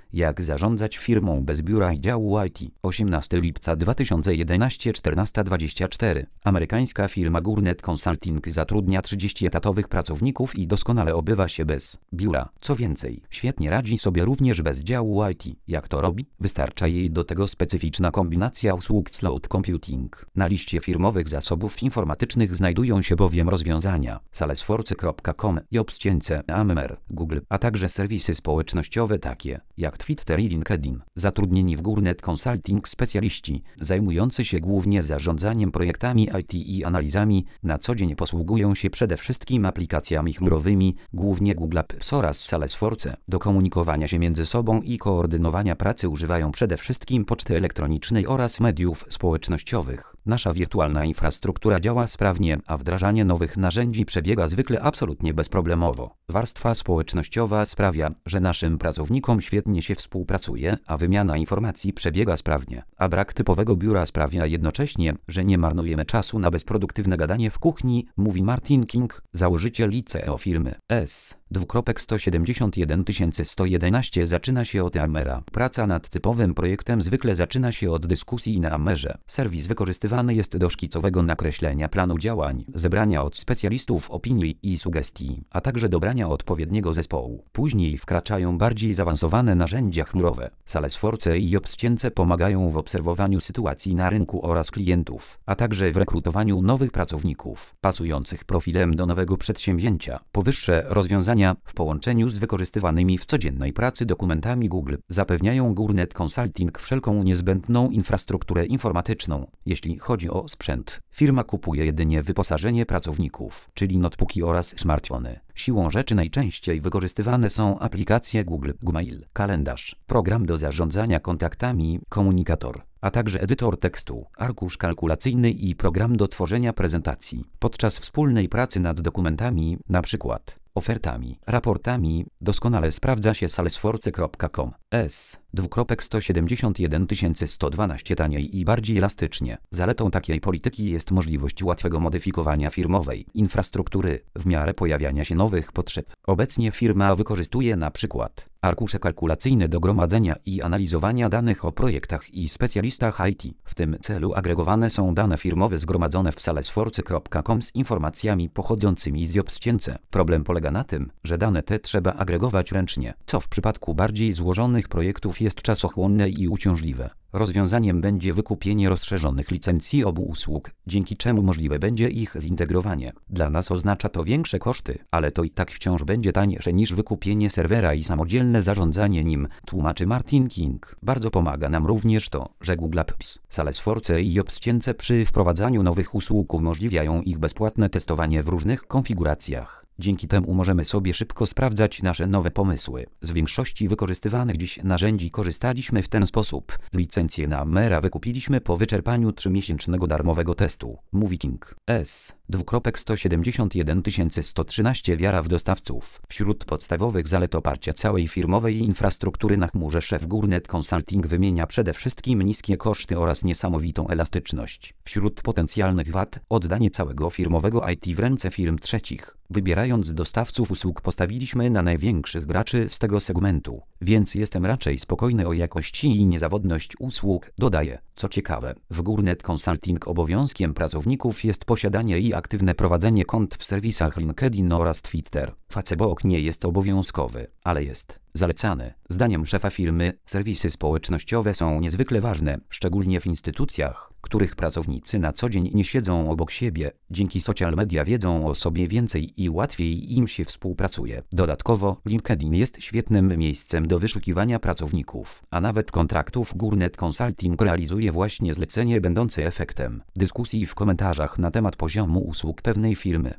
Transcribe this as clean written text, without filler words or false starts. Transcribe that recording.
Jak zarządzać firmą bez biura i działu IT. 18 lipca 2011 14:24. Amerykańska firma Gurnet Consulting zatrudnia 30 etatowych pracowników i doskonale obywa się bez biura. Co więcej, świetnie radzi sobie również bez działu IT. Jak to robi? Wystarcza jej do tego specyficzna kombinacja usług cloud computing. Na liście firmowych zasobów informatycznych znajdują się bowiem rozwiązania Salesforce.com, Ammer, Google, a także serwisy społecznościowe takie jak Twitter i LinkedIn. Zatrudnieni w Gurnet Consulting specjaliści zajmujący się głównie zarządzaniem projektami IT i analizami na co dzień posługują się przede wszystkim aplikacjami chmurowymi, głównie Google Apps oraz Salesforce. Do komunikowania się między sobą i koordynowania pracy używają przede wszystkim poczty elektronicznej oraz mediów społecznościowych. Nasza wirtualna infrastruktura działa sprawnie, a wdrażanie nowych narzędzi przebiega zwykle absolutnie bezproblemowo. Warstwa społecznościowa sprawia, że naszym pracownikom świetnie się współpracuje, a wymiana informacji przebiega sprawnie. A brak typowego biura sprawia jednocześnie, że nie marnujemy czasu na bezproduktywne gadanie w kuchni, mówi Martin King, założyciel i CEO firmy. 17111 zaczyna się od Ammera. Praca nad typowym projektem zwykle zaczyna się od dyskusji na Ammerze. Serwis wykorzystywany jest do szkicowego nakreślenia planu działań, zebrania od specjalistów opinii i sugestii, a także dobrania odpowiedniego zespołu. Później wkraczają bardziej zaawansowane narzędzia chmurowe. Salesforce i Obscience pomagają w obserwowaniu sytuacji na rynku oraz klientów, a także w rekrutowaniu nowych pracowników, pasujących profilem do nowego przedsięwzięcia. Powyższe rozwiązania w połączeniu z wykorzystywanymi w codziennej pracy dokumentami Google zapewniają Gurnet Consulting wszelką niezbędną infrastrukturę informatyczną. Jeśli chodzi o sprzęt, firma kupuje jedynie wyposażenie pracowników, czyli notebooki oraz smartfony. Siłą rzeczy najczęściej wykorzystywane są aplikacje Google, Gmail, kalendarz, program do zarządzania kontaktami, komunikator, a także edytor tekstu, arkusz kalkulacyjny i program do tworzenia prezentacji. Podczas wspólnej pracy nad dokumentami, np. ofertami, raportami, doskonale sprawdza się Salesforce.com. 1711112 taniej i bardziej elastycznie. Zaletą takiej polityki jest możliwość łatwego modyfikowania firmowej infrastruktury w miarę pojawiania się nowych potrzeb. Obecnie firma wykorzystuje np. arkusze kalkulacyjne do gromadzenia i analizowania danych o projektach i specjalistach IT. W tym celu agregowane są dane firmowe zgromadzone w Salesforce.com z informacjami pochodzącymi z Obscience. Problem polega na tym, że dane te trzeba agregować ręcznie, co w przypadku bardziej złożonych projektów jest czasochłonne i uciążliwe. Rozwiązaniem będzie wykupienie rozszerzonych licencji obu usług, dzięki czemu możliwe będzie ich zintegrowanie. Dla nas oznacza to większe koszty, ale to i tak wciąż będzie tańsze niż wykupienie serwera i samodzielne zarządzanie nim, tłumaczy Martin King. Bardzo pomaga nam również to, że Google Apps, Salesforce i Obscience przy wprowadzaniu nowych usług umożliwiają ich bezpłatne testowanie w różnych konfiguracjach. Dzięki temu możemy sobie szybko sprawdzać nasze nowe pomysły. Z większości wykorzystywanych dziś narzędzi korzystaliśmy w ten sposób. Licencję na Ammera wykupiliśmy po wyczerpaniu 3-miesięcznego darmowego testu, mówi King. 1711113 Wiara w dostawców. Wśród podstawowych zalet oparcia całej firmowej infrastruktury na chmurze szef Gurnet Consulting wymienia przede wszystkim niskie koszty oraz niesamowitą elastyczność. Wśród potencjalnych wad oddanie całego firmowego IT w ręce firm trzecich. Wybierając dostawców usług postawiliśmy na największych graczy z tego segmentu, więc jestem raczej spokojny o jakość i niezawodność usług, dodaje. Co ciekawe, w Gurnet Consulting obowiązkiem pracowników jest posiadanie i aktywne prowadzenie kont w serwisach LinkedIn oraz Twitter. Facebook nie jest obowiązkowy, ale jest zalecany. Zdaniem szefa firmy, serwisy społecznościowe są niezwykle ważne, szczególnie w instytucjach, których pracownicy na co dzień nie siedzą obok siebie. Dzięki social media wiedzą o sobie więcej i łatwiej im się współpracuje. Dodatkowo, LinkedIn jest świetnym miejscem do wyszukiwania pracowników, a nawet kontraktów. Gurnet Consulting realizuje właśnie zlecenie będące efektem dyskusji w komentarzach na temat poziomu usług pewnej firmy.